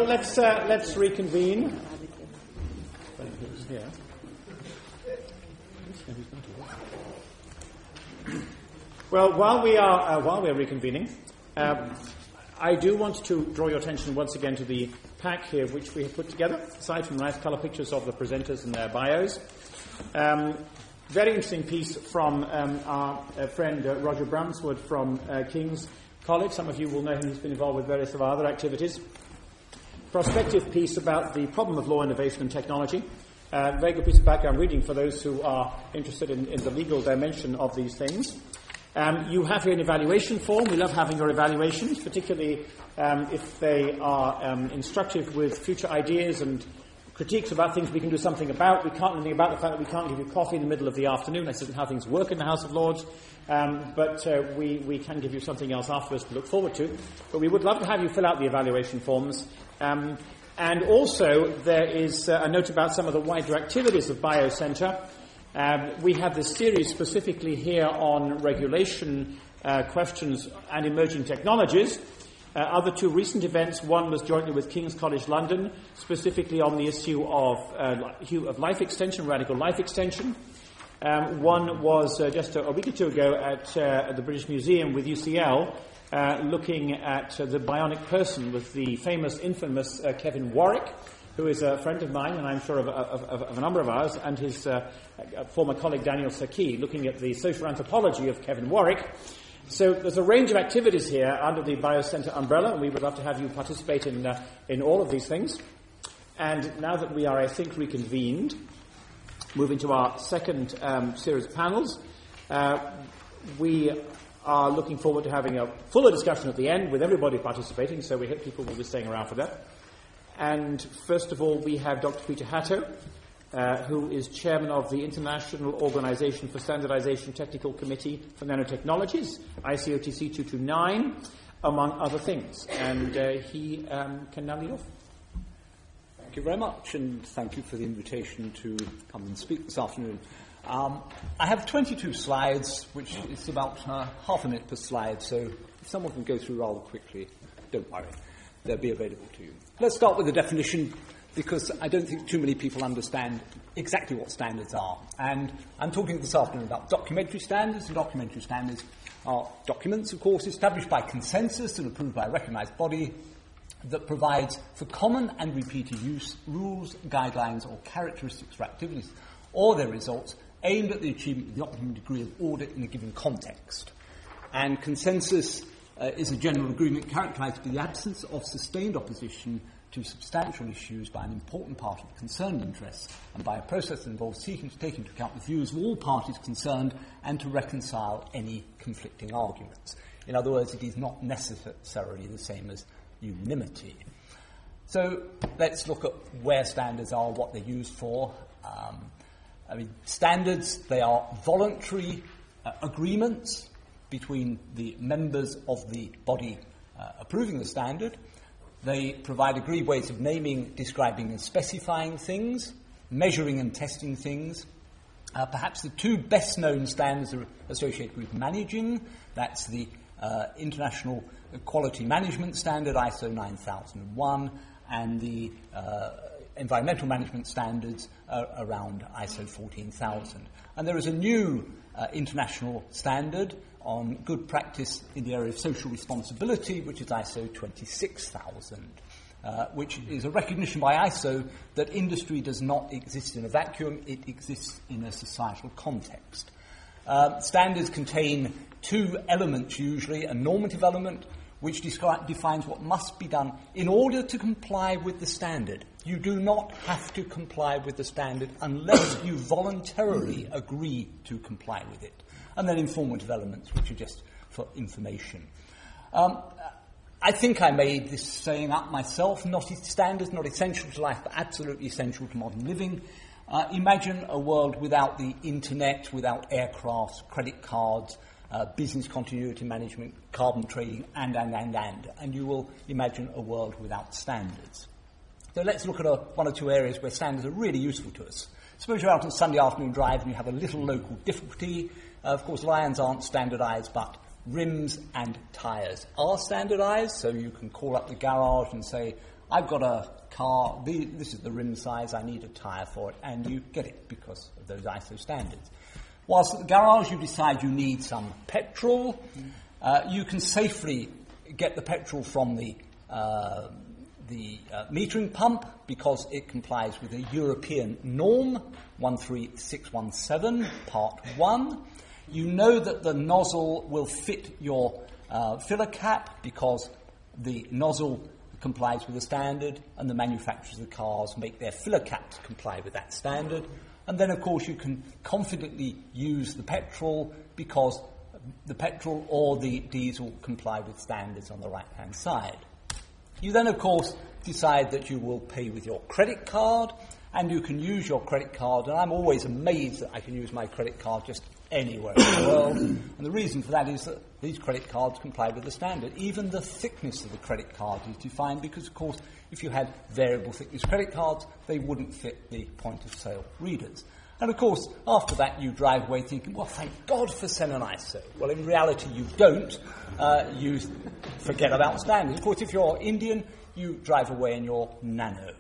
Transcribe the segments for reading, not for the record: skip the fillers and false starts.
let's reconvene. Well, while we're reconvening, I do want to draw your attention once again to the pack here, which we have put together. Aside from nice colour pictures of the presenters and their bios, very interesting piece from our friend Roger Bramswood from King's College. Some of you will know him. He's been involved with various of our other activities. Prospective piece about the problem of law, innovation and technology. Very good piece of background reading for those who are interested in the legal dimension of these things. You have here an evaluation form. We love having your evaluations, particularly if they are instructive with future ideas and critiques about things we can do something about. We can't do anything about the fact that we can't give you coffee in the middle of the afternoon. This isn't how things work in the House of Lords. But we can give you something else afterwards to look forward to. But we would love to have you fill out the evaluation forms. And also, there is a note about some of the wider activities of BioCentre. We have this series specifically here on regulation questions and emerging technologies. Other two recent events, one was jointly with King's College London, specifically on the issue of life extension, radical life extension. One was just a week or two ago at the British Museum with UCL, looking at the bionic person with the infamous Kevin Warwick, who is a friend of mine, and I'm sure of a number of ours, and his former colleague Daniel Saki, looking at the social anthropology of Kevin Warwick. So there's a range of activities here under the BioCentre umbrella, and we would love to have you participate in all of these things. And now that we are, I think, reconvened, moving to our second series of panels, we are looking forward to having a fuller discussion at the end with everybody participating, so we hope people will be staying around for that. And first of all, we have Dr. Peter Hatto, who is chairman of the International Organization for Standardization Technical Committee for Nanotechnologies, ICOTC 229, among other things. And he can now lead off. Thank you very much, and thank you for the invitation to come and speak this afternoon. I have 22 slides, which is about half a minute per slide, so if someone can go through rather quickly, don't worry. They'll be available to you. Let's start with the definition, because I don't think too many people understand exactly what standards are. And I'm talking this afternoon about documentary standards, and documentary standards are documents, of course, established by consensus and approved by a recognised body that provides for common and repeated use rules, guidelines, or characteristics for activities or their results aimed at the achievement of the optimum degree of audit in a given context. And consensus is a general agreement characterised by the absence of sustained opposition to substantial issues by an important part of the concerned interests, and by a process that involves seeking to take into account the views of all parties concerned and to reconcile any conflicting arguments. In other words, it is not necessarily the same as unanimity. So let's look at where standards are, what they're used for. Standards, they are voluntary agreements between the members of the body approving the standard. They provide agreed ways of naming, describing and specifying things, measuring and testing things. Perhaps the two best-known standards are associated with managing. That's the International Quality Management Standard, ISO 9001, and the environmental management standards around ISO 14000. And there is a new international standard on good practice in the area of social responsibility, which is ISO 26000, which is a recognition by ISO that industry does not exist in a vacuum, it exists in a societal context. Standards contain two elements usually, a normative element, which defines what must be done in order to comply with the standard. You do not have to comply with the standard unless you voluntarily agree to comply with it. And then informative elements, which are just for information. I think I made this saying up myself. Standards not essential to life, but absolutely essential to modern living. Imagine a world without the internet, without aircraft, credit cards, business continuity management, carbon trading, and you will imagine a world without standards. So let's look at one or two areas where standards are really useful to us. Suppose you're out on a Sunday afternoon drive and you have a little local difficulty. Of course, lions aren't standardised, but rims and tyres are standardised, so you can call up the garage and say, I've got a car, this is the rim size, I need a tyre for it, and you get it because of those ISO standards. Whilst at the garage you decide you need some petrol, you can safely get the petrol from the metering pump because it complies with a European norm, 13617, Part 1. You know that the nozzle will fit your filler cap because the nozzle complies with the standard, and the manufacturers of the cars make their filler caps comply with that standard. And then, of course, you can confidently use the petrol because the petrol or the diesel comply with standards on the right-hand side. You then, of course, decide that you will pay with your credit card, and you can use your credit card, and I'm always amazed that I can use my credit card just anywhere in the world. And the reason for that is that these credit cards comply with the standard. Even the thickness of the credit card is defined because, of course, if you had variable thickness credit cards, they wouldn't fit the point-of-sale readers. And, of course, after that, you drive away thinking, well, thank God for Sen and ISO. Well, in reality, you don't. You forget about standards. Of course, if you're Indian, you drive away in your Nano.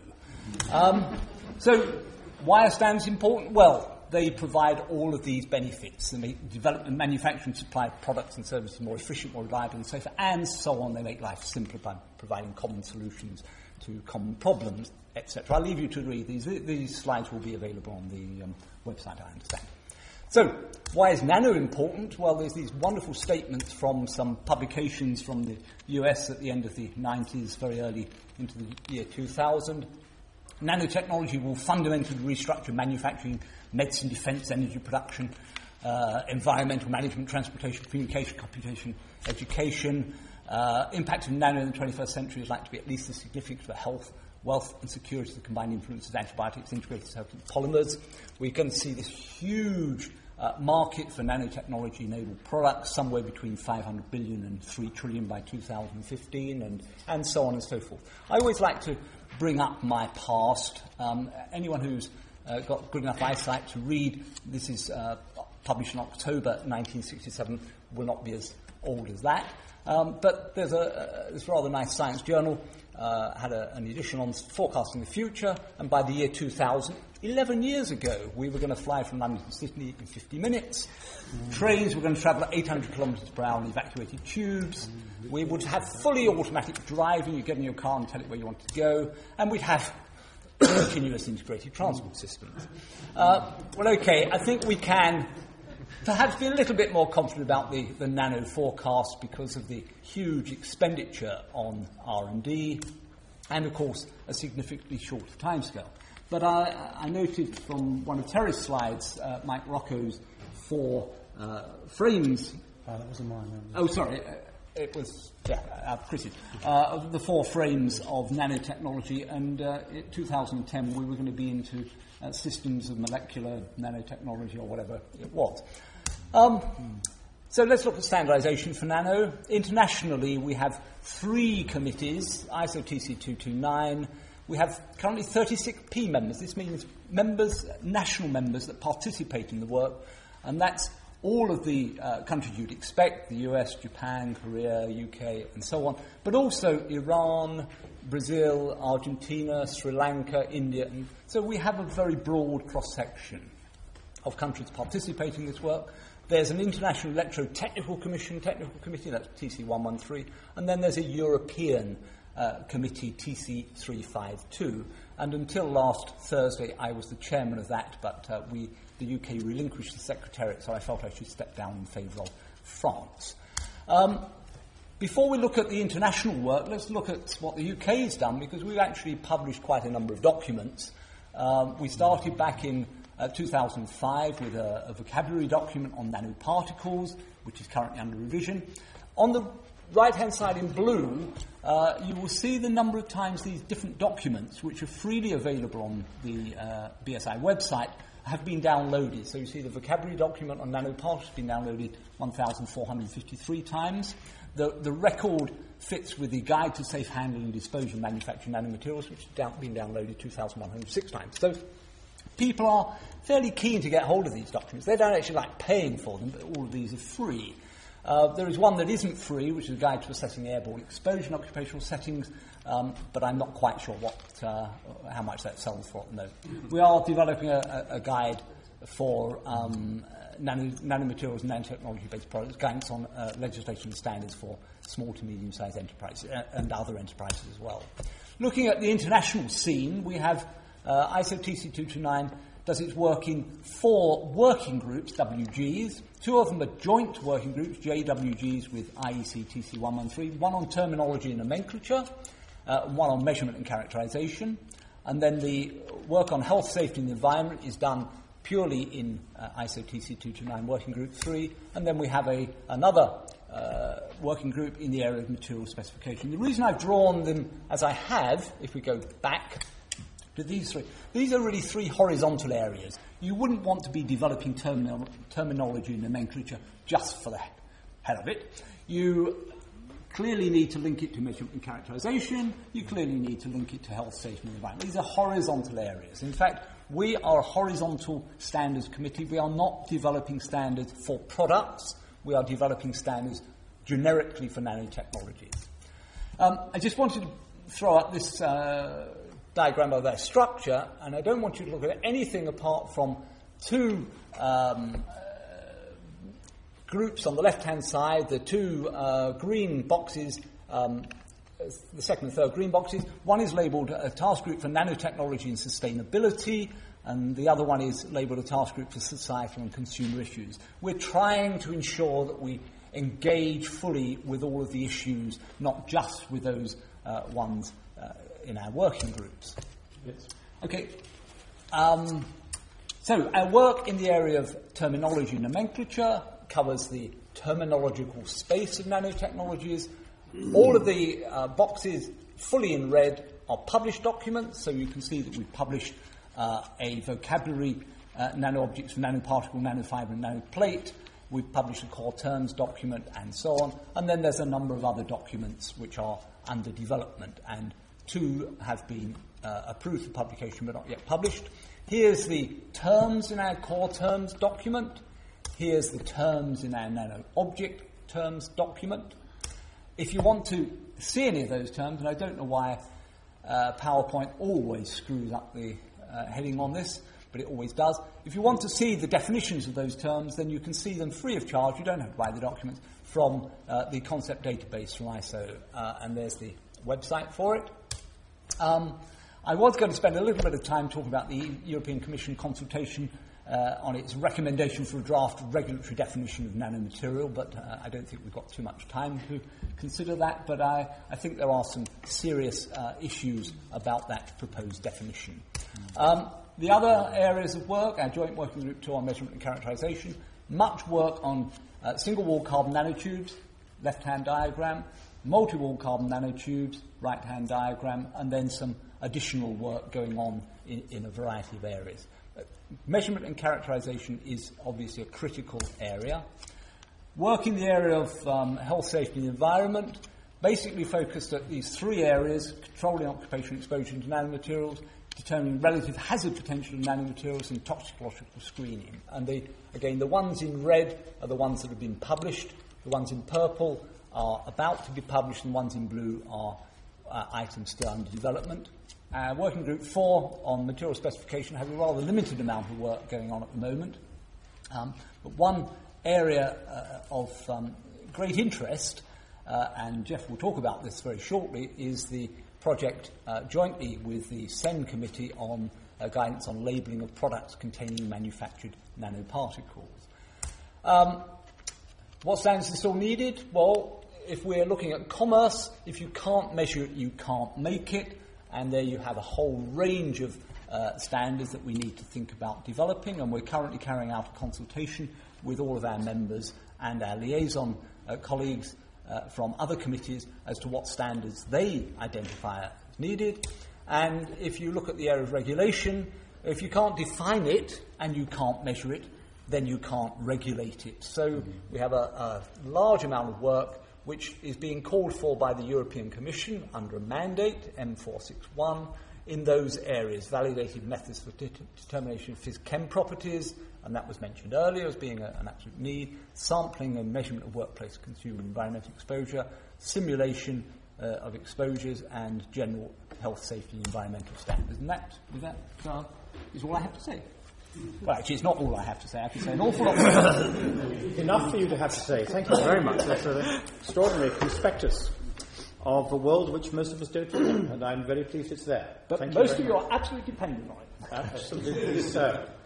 So why are standards important? Well, they provide all of these benefits. They make develop and manufacture and supply products and services more efficient, more reliable and safer, and so on. They make life simpler by providing common solutions to common problems, etc. I'll leave you to read these. These slides will be available on the website, I understand. So, why is Nano important? Well, there's these wonderful statements from some publications from the US at the end of the 90s, very early into the year 2000. Nanotechnology will fundamentally restructure manufacturing, medicine, defense, energy production, environmental management, transportation, communication, computation, education. Impact of nano in the 21st century is likely to be at least as significant for health, wealth and security as the combined influences of antibiotics, integrated circuits, and polymers. We're going to see this huge market for nanotechnology-enabled products, somewhere between 500 billion and 3 trillion by 2015, and so on and so forth. I always like to bring up my past. Anyone who's got good enough eyesight to read, this is published in October 1967, will not be as old as that. But there's this rather nice science journal, had an edition on forecasting the future, and by the year 2000, 11 years ago, we were going to fly from London to Sydney in 50 minutes. Trains were going to travel at 800 kilometres per hour in evacuated tubes. We would have fully automatic driving. You get in your car and tell it where you want to go. And we'd have continuous integrated transport systems. Well, okay, I think we can perhaps be a little bit more confident about the nano forecast because of the huge expenditure on R&D and, of course, a significantly shorter timescale. But I noted from one of Terry's slides, Mike Rocco's 4 frames. That wasn't mine. Oh, sorry. It was, Chris's. The 4 frames of nanotechnology, and in 2010 we were going to be into systems of molecular nanotechnology or whatever it was. So let's look at standardization for nano. Internationally, we have 3 committees, ISO TC229. We have currently 36 P members. This means national members that participate in the work, and that's all of the countries you'd expect, the US, Japan, Korea, UK, and so on, but also Iran, Brazil, Argentina, Sri Lanka, India. And so we have a very broad cross-section of countries participating in this work. There's an International Electrotechnical Committee, that's TC113, and then there's a European committee, TC352. And until last Thursday, I was the chairman of that, but the UK relinquished the secretariat, so I felt I should step down in favour of France. Before we look at the international work, let's look at what the UK has done, because we've actually published quite a number of documents. We started back in 2005 with a vocabulary document on nanoparticles, which is currently under revision. On the right-hand side in blue, you will see the number of times these different documents, which are freely available on the BSI website, have been downloaded. So you see the vocabulary document on nanoparticles has been downloaded 1,453 times. The record fits with the Guide to Safe Handling and Disposal of Manufactured Nanomaterials, which has been downloaded 2,106 times. So people are fairly keen to get hold of these documents. They don't actually like paying for them, but all of these are free. There is one that isn't free, which is a guide to assessing airborne exposure in occupational settings, but I'm not quite sure how much that sells for at the moment. We are developing a guide for nanomaterials and nanotechnology-based products, guidance on legislation and standards for small to medium-sized enterprises and other enterprises as well. Looking at the international scene, we have ISO TC 229 does its work in 4 working groups, WGs. 2 of them are joint working groups, JWGs with IEC TC 113, one on terminology and nomenclature, one on measurement and characterization, and then the work on health, safety and the environment is done purely in ISO TC 229 working group 3, and then we have another working group in the area of material specification. The reason I've drawn them as I have, if we go back to these 3, these are really 3 horizontal areas. You wouldn't want to be developing terminology and nomenclature just for the hell of it. You clearly need to link it to measurement and characterization. You clearly need to link it to health, safety and environment. These are horizontal areas. In fact, we are a horizontal standards committee. We are not developing standards for products. We are developing standards generically for nanotechnologies. I just wanted to throw out this diagram of their structure, and I don't want you to look at anything apart from 2 groups on the left-hand side, the 2 green boxes, the second and third green boxes. One is labelled a task group for nanotechnology and sustainability, and the other one is labelled a task group for societal and consumer issues. We're trying to ensure that we engage fully with all of the issues, not just with those ones in our working groups. Yes. Okay. So our work in the area of terminology and nomenclature covers the terminological space of nanotechnologies. All of the boxes fully in red are published documents, so you can see that we've published a vocabulary, nano-objects for nanoparticle, nanofiber and nanoplate. We've published a core terms document and so on. And then there's a number of other documents which are under development, and 2 have been approved for publication but not yet published. Here's the terms in our core terms document. Here's the terms in our nano-object terms document. If you want to see any of those terms, and I don't know why PowerPoint always screws up the heading on this, but it always does. If you want to see the definitions of those terms, then you can see them free of charge. You don't have to buy the documents from the concept database from ISO, and there's the website for it. I was going to spend a little bit of time talking about the European Commission consultation on its recommendation for a draft regulatory definition of nanomaterial, but I don't think we've got too much time to consider that, but I think there are some serious issues about that proposed definition. The other areas of work, our joint working group 2 on measurement and characterization, much work on single-wall carbon nanotubes, left-hand diagram, multi-wall carbon nanotubes, right-hand diagram, and then some additional work going on in a variety of areas. Measurement and characterization is obviously a critical area. Work in the area of health, safety and environment, basically focused at these 3 areas: controlling occupational exposure to nanomaterials, determining relative hazard potential of nanomaterials, and toxicological screening. And the ones in red are the ones that have been published. The ones in purple are about to be published, and the ones in blue are items still under development. Working Group 4 on material specification has a rather limited amount of work going on at the moment. But one area of great interest, and Jeff will talk about this very shortly, is the project jointly with the SEN committee on guidance on labelling of products containing manufactured nanoparticles. What standards are still needed? Well, if we're looking at commerce, if you can't measure it, you can't make it. And there you have a whole range of standards that we need to think about developing, and we're currently carrying out a consultation with all of our members and our liaison colleagues from other committees as to what standards they identify as needed. And if you look at the area of regulation, if you can't define it and you can't measure it, then you can't regulate it. So we have a large amount of work which is being called for by the European Commission under a mandate, M461, in those areas, validated methods for determination of phys-chem properties, and that was mentioned earlier as being an absolute need, sampling and measurement of workplace consumer environmental exposure, simulation of exposures, and general health, safety, and environmental standards. And that is all I have to say. Well, actually, it's not all I have to say. I have to say an awful lot more. Enough for you to have to say. Thank you very much. That's an extraordinary conspectus of a world which most of us don't live in, and I'm very pleased it's there. But most of you are absolutely dependent on it. Absolutely so.